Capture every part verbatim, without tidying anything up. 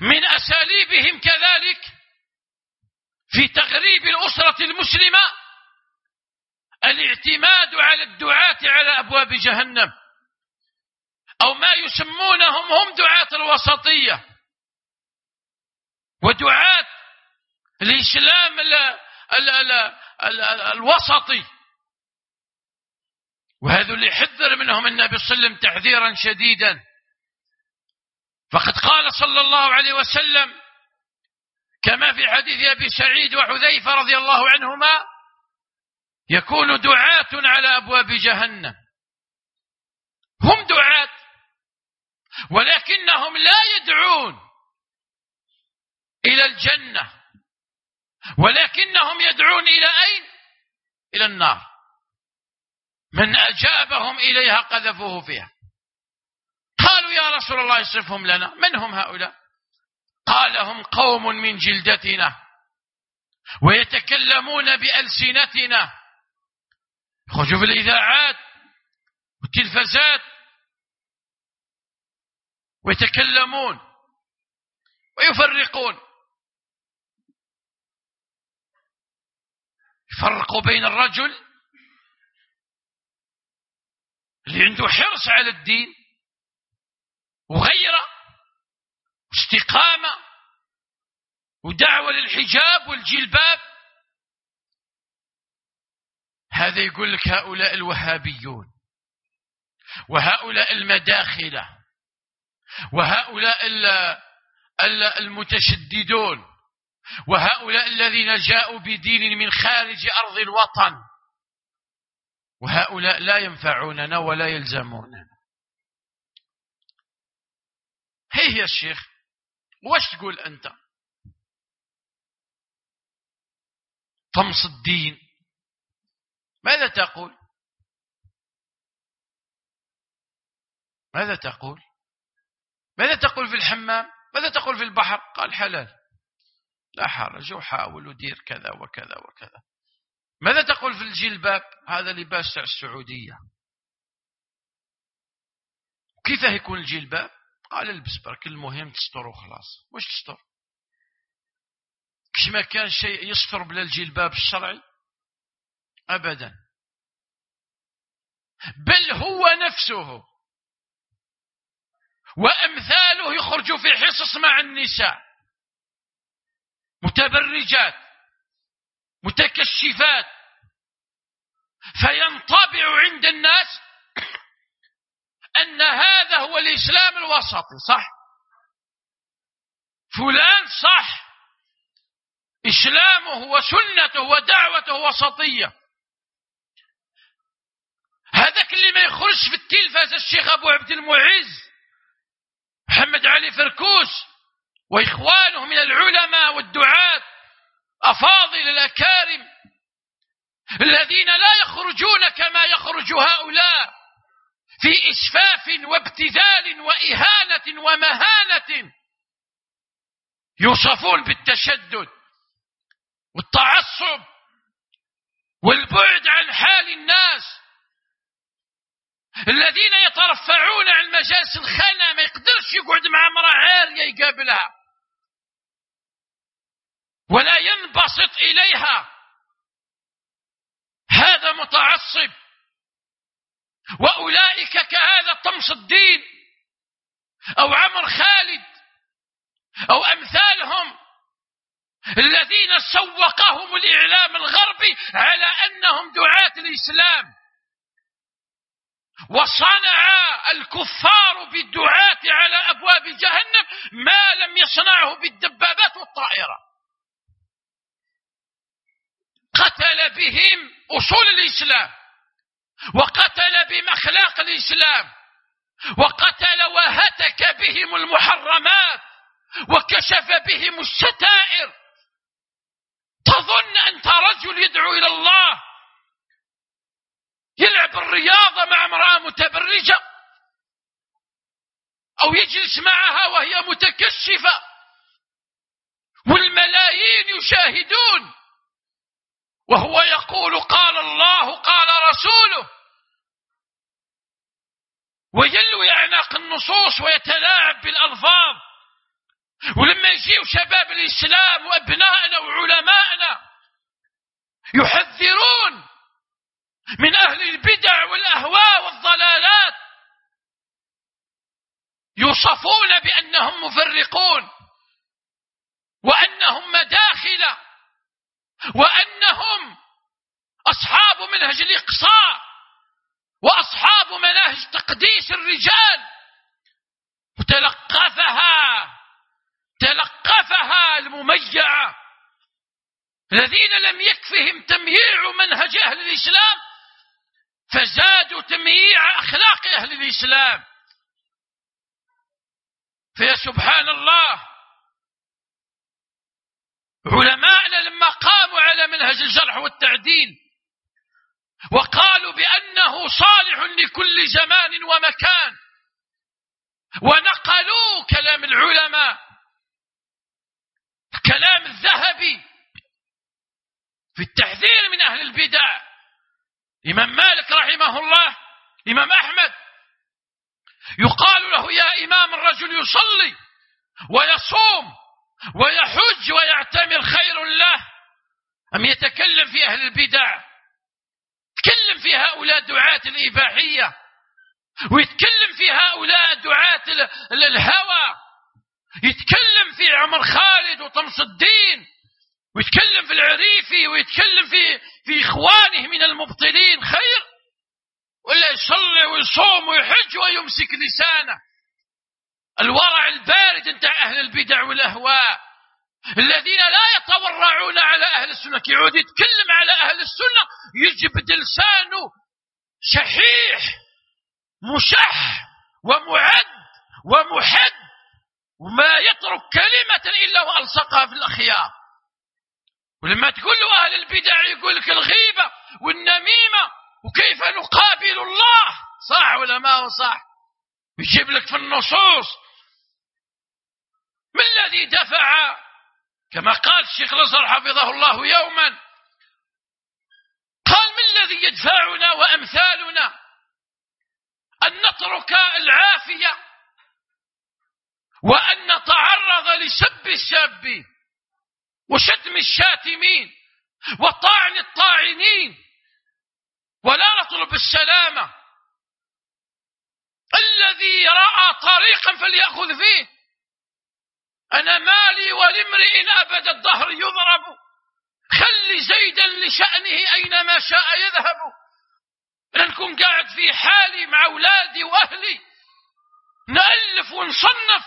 من أساليبهم كذلك في تغريب الأسرة المسلمة الاعتماد على الدعاة على أبواب جهنم، أو ما يسمونهم هم دعاة الوسطية ودعاة الإسلام ال ال ال ال ال الوسطي. وهذا اللي حذر منهم النبي صلى الله عليه وسلم تحذيرا شديدا، فقد قال صلى الله عليه وسلم كما في حديث أبي سعيد وحذيفة رضي الله عنهما: يكون دعاة على أبواب جهنم. هم دعاة ولكنهم لا يدعون إلى الجنة، ولكنهم يدعون إلى أين؟ إلى النار. من أجابهم إليها قذفوه فيها. قالوا يا رسول الله اصفهم لنا، من هم هؤلاء؟ قال: هم قوم من جلدتنا ويتكلمون بألسنتنا، يخرجوا في الإذاعات والتلفزات ويتكلمون ويفرقون، يفرقوا بين الرجل اللي عنده حرص على الدين وغيره واستقامة ودعوة للحجاب والجلباب، هذا يقول لك هؤلاء الوهابيون وهؤلاء المداخلة وهؤلاء المتشددون وهؤلاء الذين جاءوا بدين من خارج أرض الوطن، وهؤلاء لا ينفعوننا ولا يلزموننا. هي يا الشيخ، وش تقول أنت؟ طمس الدين، ماذا تقول؟ ماذا تقول؟ ماذا تقول في الحمام؟ ماذا تقول في البحر؟ قال حلال، لا حرج، وحاول ودير كذا وكذا وكذا. ماذا تقول في الجلباب؟ هذا لباس السعودية. كيف يكون الجلباب؟ قال البس برك، المهم تستر وخلاص. وش تستر؟ كش ما كان شيء يستر بلا الجلباب الشرعي أبدا، بل هو نفسه وأمثاله يخرجوا في حصص مع النساء متبرجات متكشفات، فينطبع عند الناس أن هذا هو الإسلام الوسطي. صح، فلان صح، إسلامه وسنته ودعوته وسطية. هذاك اللي ما يخرج في التلفاز الشيخ أبو عبد المعز محمد علي فركوس وإخوانه من العلماء والدعاة أفاضل الأكارم الذين لا يخرجون كما يخرج هؤلاء في إسفاف وابتذال وإهانة ومهانة، يوصفون بالتشدد والتعصب والبعد عن حال الناس، الذين يترفعون عن مجالس الخنا، ما يقدرش يقعد مع امرأة عارية يقابلها ولا ينبسط إليها، هذا متعصب. وأولئك كهذا طمس الدين أو عمر خالد أو أمثالهم الذين سوقهم الإعلام الغربي على أنهم دعاة الإسلام، وصنع الكفار بالدعاة على أبواب جهنم ما لم يصنعه بالدبابات والطائرة. قتل بهم أصول الإسلام، وقتل بهم أخلاق الإسلام، وقتل وهتك بهم المحرمات، وكشف بهم الستائر. تظن أنت رجل يدعو إلى الله يلعب الرياضة مع امرأة متبرجة أو يجلس معها وهي متكشفة والملايين يشاهدون وهو يقول قال الله قال رسوله، ويلوي أعناق النصوص ويتلاعب بالألفاظ ولما يجيوا شباب الإسلام وأبنائنا وعلمائنا يحذرون من أهل البدع والأهواء والضلالات، يوصفون بأنهم مفرقون وأنهم مداخلة وأنهم أصحاب منهج الإقصاء وأصحاب مناهج تقديس الرجال، وتلقفها تلقفها المميعة الذين لم يكفهم تمييع منهج أهل الإسلام فزادوا تمييع أخلاق أهل الإسلام. فيا سبحان الله، علماءنا لما قاموا على منهج الجرح والتعديل وقالوا بأنه صالح لكل زمان ومكان، ونقلوا كلام العلماء كلام الذهبي في التحذير من أهل البدع. إمام مالك رحمه الله، إمام أحمد، يقال له يا إمام الرجل يصلي ويصوم ويحج ويعتمر خير له أم يتكلم في أهل البدع؟ يتكلم في هؤلاء دعاة الإباحية، ويتكلم في هؤلاء دعاة الهوى، يتكلم في عمر خالد وطمس الدين، ويتكلم في العريفي، ويتكلم في في إخوانه من المبطلين خير، ولا يصلي ويصوم ويحج ويمسك لسانه؟ الورع البارد انت أهل البدع والأهواء الذين لا يتورعون على أهل السنة، يعود يتكلم على أهل السنة يجبد لسانه شحيح مشح ومعد ومحد، وما يترك كلمة إلا وألصقها في الأخيار. ولما تقول له أهل البدع يقول لك الغيبة والنميمة وكيف نقابل الله، صح ولا ما هو صح؟ يجيب لك في النصوص. من الذي دفع؟ كما قال الشيخ الأزهر حفظه الله يوما، قال من الذي يدفعنا وأمثالنا أن نترك العافية وأن نتعرض لسب السابين وشتم الشاتمين وطعن الطاعنين ولا نطلب السلامة؟ الذي رأى طريقا فليأخذ فيه. أنا مالي ولامرئ أبد الدهر يضرب، خلي زيدا لشأنه أينما شاء يذهب. نكون قاعد في حالي مع أولادي وأهلي نألف ونصنف،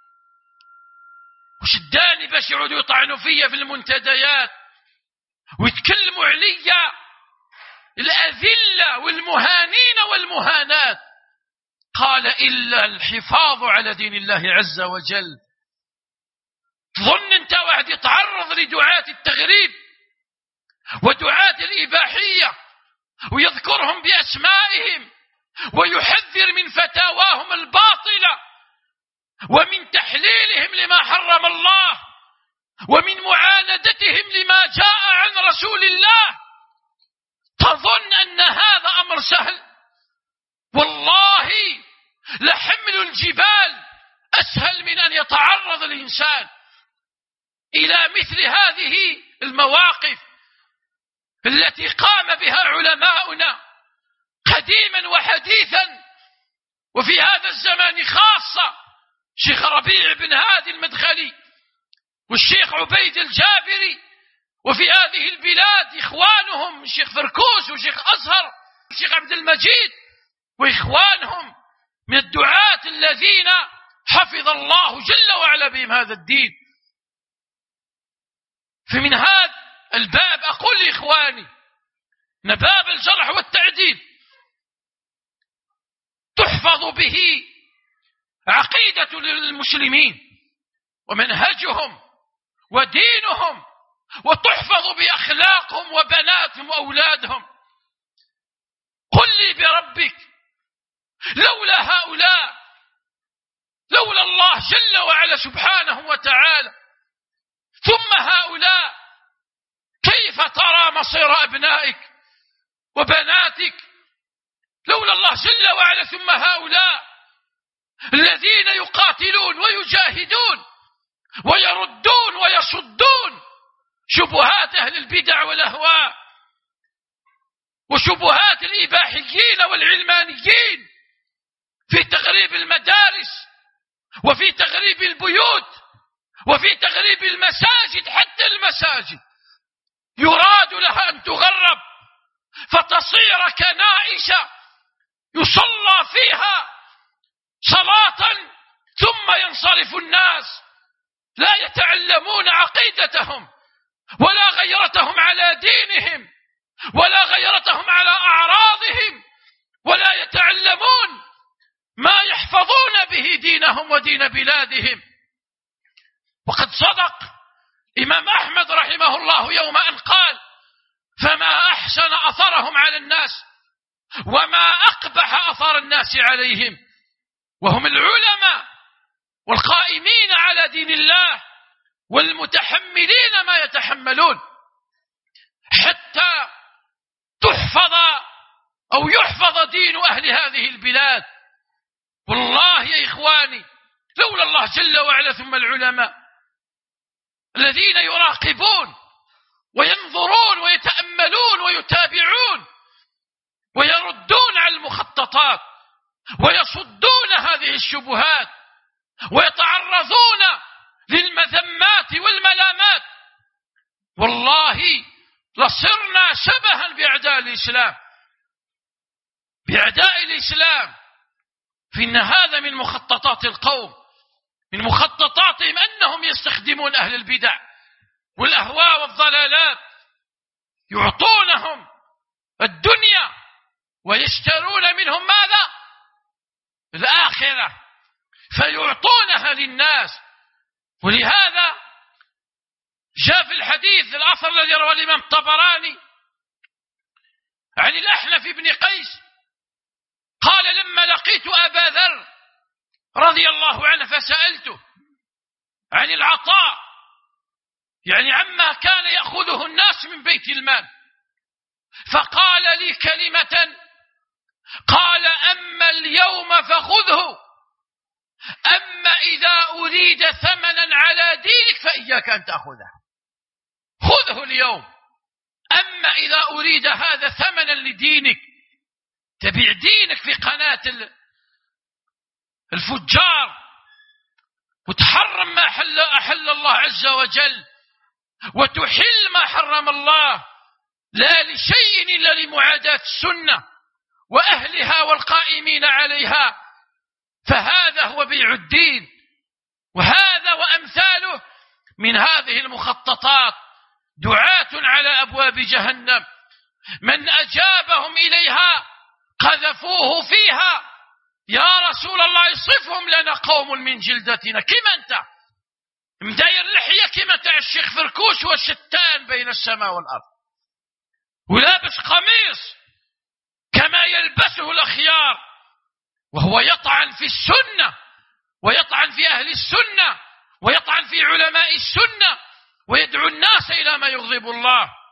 وشداني باش يعودوا يطعنوا فيا في المنتديات ويتكلموا عليا الأذلة والمهانين والمهانات. قال إلا الحفاظ على دين الله عز وجل. تظن انت واحد يتعرض لدعاة التغريب ودعاة الإباحية ويذكرهم بأسمائهم ويحذر من فتاواهم الباطلة ومن تحليلهم لما حرم الله ومن معاندتهم لما جاء عن رسول الله، تظن أن هذا أمر سهل؟ والله لحمل الجبال أسهل من أن يتعرض الإنسان إلى مثل هذه المواقف التي قام بها علماؤنا قديما وحديثا، وفي هذا الزمان خاصة شيخ ربيع بن هادي المدخلي والشيخ عبيد الجابري، وفي هذه البلاد إخوانهم الشيخ فركوس والشيخ أزهر والشيخ عبد المجيد وإخوانهم من الدعاة الذين حفظ الله جل وعلا بهم هذا الدين. فمن هذا الباب أقول لإخواني أن باب الجرح والتعديل تحفظ به عقيدة للمسلمين ومنهجهم ودينهم، وتحفظ بأخلاقهم وبناتهم وأولادهم. قل لي بربك لولا هؤلاء، لولا الله جل وعلا سبحانه وتعالى ثم هؤلاء، كيف ترى مصير أبنائك وبناتك؟ لولا الله جل وعلا ثم هؤلاء الذين يقاتلون ويجاهدون شبهات أهل البدع والأهواء وشبهات الإباحيين والعلمانيين في تغريب المدارس وفي تغريب البيوت وفي تغريب المساجد. حتى المساجد يراد لها أن تغرب فتصير كنائس يصلى فيها صلاة ثم ينصرف الناس لا يتعلمون عقيدتهم ولا غيرتهم على دينهم ولا غيرتهم على أعراضهم ولا يتعلمون ما يحفظون به دينهم ودين بلادهم. وقد صدق إمام أحمد رحمه الله يوم أن قال: فما أحسن أثرهم على الناس وما أقبح أثر الناس عليهم. وهم العلماء والقائمين على دين الله والمتحملين ما يتحملون حتى تحفظ أو يحفظ دين أهل هذه البلاد. والله يا إخواني لولا الله جل وعلا ثم العلماء الذين يراقبون وينظرون ويتأملون ويتابعون ويردون على المخططات ويصدون هذه الشبهات ويتعرضون للمذمات والملامات، والله لصرنا شبها بأعداء الإسلام بأعداء الإسلام. فإن هذا من مخططات القوم، من مخططاتهم أنهم يستخدمون أهل البدع والأهواء والضلالات، يعطونهم الدنيا ويشترون منهم ماذا؟ الآخرة، فيعطونها للناس. ولهذا جاء في الحديث الأثر الذي رواه الإمام الطبراني عن الأحنف بن قيس قال: لما لقيت أبا ذر رضي الله عنه فسألته عن العطاء، يعني عما كان يأخذه الناس من بيت المال، فقال لي كلمة، قال: أما اليوم فخذه، أما إذا أريد ثمنا على دينك فإياك أن تأخذه، خذه اليوم. أما إذا أريد هذا ثمنا لدينك، تبيع دينك في قناة الفجار وتحرم ما أحل, أحل الله عز وجل وتحل ما حرم الله، لا لشيء إلا لمعاداة السنة وأهلها والقائمين عليها، فهذا هو بيع الدين. وهذا وأمثاله من هذه المخططات دعاة على أبواب جهنم، من أجابهم إليها قذفوه فيها. يا رسول الله صفهم لنا قوم من جلدتنا. كما أنت مداير لحية كما تاع الشيخ فركوش والشتان بين السماء والأرض، ولابس قميص كما يلبسه الأخيار، وهو يطعن في السنة ويطعن في أهل السنة ويطعن في علماء السنة ويدعو الناس إلى ما يغضب الله.